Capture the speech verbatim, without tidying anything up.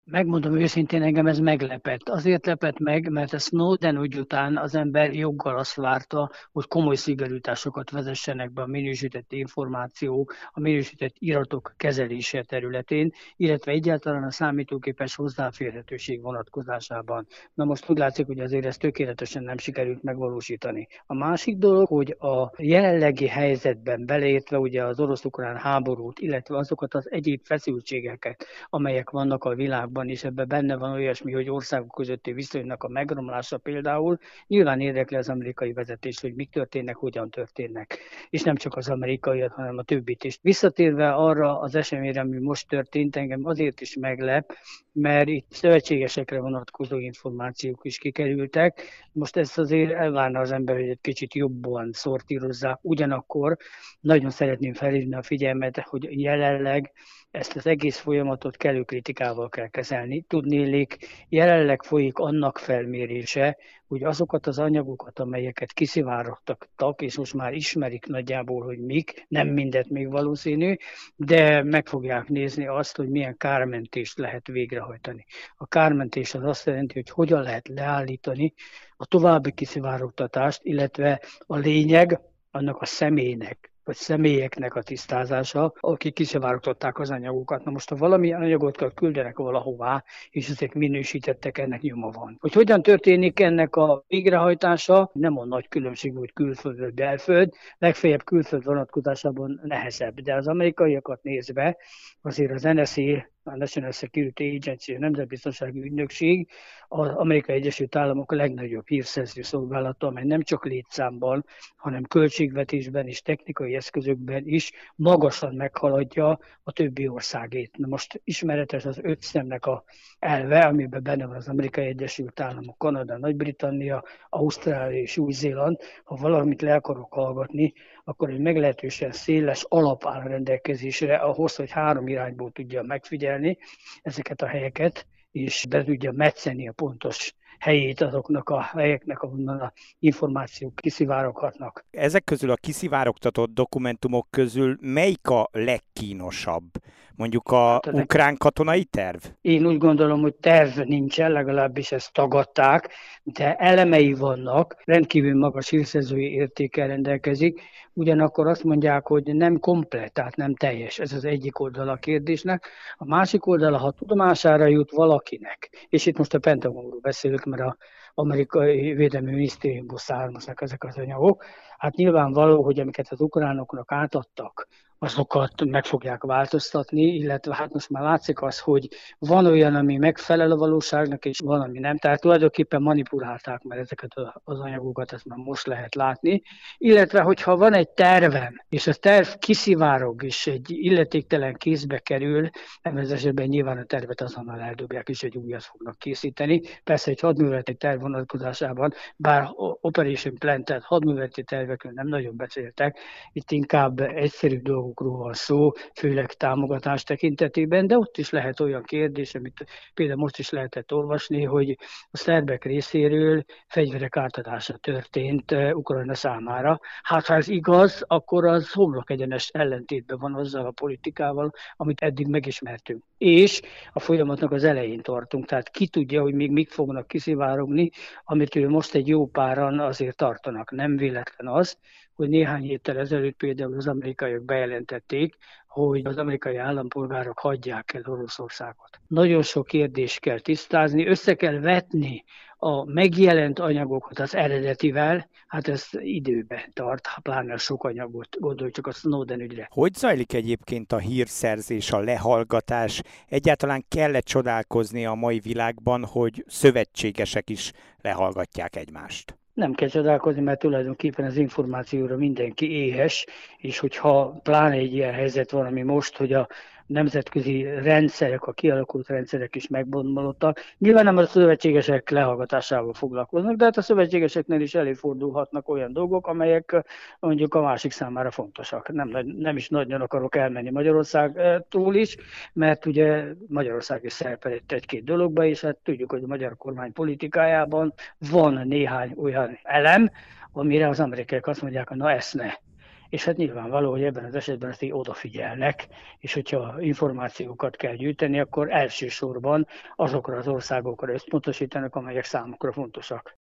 Megmondom őszintén, engem ez meglepett. Azért lepett meg, mert a Snowden ügy után az ember joggal azt várta, hogy komoly szigorításokat vezessenek be a minősített információ, a minősített iratok kezelése területén, illetve egyáltalán a számítógépes hozzáférhetőség vonatkozásában. Na most úgy látszik, hogy azért ezt tökéletesen nem sikerült megvalósítani. A másik dolog, hogy a jelenlegi helyzetben beleértve ugye az orosz-ukrán háborút, illetve azokat az egyéb feszültségeket, amelyek vannak a világban, és ebben benne van olyasmi, hogy országok közötti viszonynak a megromlása például, nyilván érdekli az amerikai vezetést, hogy mik történnek, hogyan történnek. És nem csak az amerikaiak, hanem a többit is. Visszatérve arra az eseményre, ami most történt, engem azért is meglep, mert itt szövetségesekre vonatkozó információk is kikerültek. Most ezt azért elvárna az ember, hogy egy kicsit jobban szortírozzák. Ugyanakkor nagyon szeretném felhívni a figyelmet, hogy jelenleg ezt az egész folyamatot kellő kritikával kell kezelni. Tudnélik, jelenleg folyik annak felmérése, hogy azokat az anyagokat, amelyeket kiszivárogtattak, és most már ismerik nagyjából, hogy mik, nem mindet még valószínű, de meg fogják nézni azt, hogy milyen kármentést lehet végrehajtani. A kármentés az azt jelenti, hogy hogyan lehet leállítani a további kiszivárogtatást, illetve a lényeg annak a személynek, vagy személyeknek a tisztázása, akik kiszivárogtatták az anyagokat. Na most, ha valami anyagokat küldenek valahová, és ezek minősítettek, ennek nyoma van. Hogy hogyan történik ennek a végrehajtása, nem a nagy különbség, hogy külföld vagy belföld, legfeljebb külföld vonatkozásában nehezebb. De az amerikaiakat nézve azért az en es á, a National Security Agency, a Nemzetbiztonsági Ügynökség, az Amerikai Egyesült Államok a legnagyobb hírszerző szolgálata, amely nem csak létszámban, hanem költségvetésben és technikai eszközökben is magasan meghaladja a többi országét. Na most ismeretes az öt szemnek a elve, amiben benne van az Amerikai Egyesült Államok, Kanada, Nagy-Britannia, Ausztrália és Új-Zéland. Ha valamit le akarok hallgatni, akkor egy meglehetősen széles alap áll rendelkezésre ahhoz, hogy három irányból tudja megfigyelni ezeket a helyeket, és be tudja metszeni a pontos helyét azoknak a helyeknek, ahonnan a információk kiszivároghatnak. Ezek közül a kiszivárogtatott dokumentumok közül melyik a legkínosabb? Mondjuk a hát ukrán katonai terv? Én úgy gondolom, hogy terv nincsen, legalábbis ezt tagadták, de elemei vannak, rendkívül magas hírszerzői értékkel rendelkezik, ugyanakkor azt mondják, hogy nem komplett, tehát nem teljes. Ez az egyik oldala a kérdésnek. A másik oldala, ha tudomására jut valakinek, és itt most a Pentagonról beszélünk, mert az amerikai védelmi minisztériumból származnak ezek az anyagok, hát nyilvánvaló, hogy amiket az ukránoknak átadtak, azokat meg fogják változtatni, illetve hát most már látszik az, hogy van olyan, ami megfelel a valóságnak, és van, ami nem. Tehát tulajdonképpen manipulálták már ezeket az anyagokat, ezt már most lehet látni. Illetve, hogyha van egy tervem, és a terv kiszivárog, és egy illetéktelen kézbe kerül, ebben az esetben nyilván a tervet azonnal eldobják, és egy újat fognak készíteni. Persze egy hadműveleti terv vonatkozásában, bár Operation Plan, tehát hadműveleti tervekről nem nagyon beszéltek, itt inkább egyszerű dolgok van szó, főleg támogatás tekintetében, de ott is lehet olyan kérdés, amit például most is lehetett olvasni, hogy a szerbek részéről fegyverek átadása történt Ukrajna számára. Hát ha ez igaz, akkor az homlok egyenes ellentétben van azzal a politikával, amit eddig megismertünk. És a folyamatnak az elején tartunk, tehát ki tudja, hogy még mik fognak kiszivárogni, amitől most egy jó páran azért tartanak. Nem véletlen az, hogy néhány héttel ezelőtt például az amerikaiak bejelentették, hogy az amerikai állampolgárok hagyják el Oroszországot. Nagyon sok kérdést kell tisztázni, össze kell vetni a megjelent anyagokat az eredetivel, hát ez időbe tart, pláne sok anyagot, gondolj csak a Snowden ügyre. Hogy zajlik egyébként a hírszerzés, a lehallgatás? Egyáltalán kell-e csodálkozni a mai világban, hogy szövetségesek is lehallgatják egymást? Nem kell csodálkozni, mert tulajdonképpen az információra mindenki éhes, és hogyha pláne egy ilyen helyzet van, ami most, hogy a nemzetközi rendszerek, a kialakult rendszerek is megbomlottak. Nyilván nem a szövetségesek lehallgatásával foglalkoznak, de hát a szövetségeseknél is előfordulhatnak olyan dolgok, amelyek mondjuk a másik számára fontosak. Nem, nem is nagyon akarok elmenni Magyarországtól is, mert ugye Magyarország is szerepelt egy-két dologba, és hát tudjuk, hogy a magyar kormány politikájában van néhány olyan elem, amire az amerikaiak azt mondják, hogy na ezt ne. és hát nyilvánvaló, hogy ebben az esetben ezt így odafigyelnek, és hogyha információkat kell gyűjteni, akkor elsősorban azokra az országokra összpontosítanak, amelyek számukra fontosak.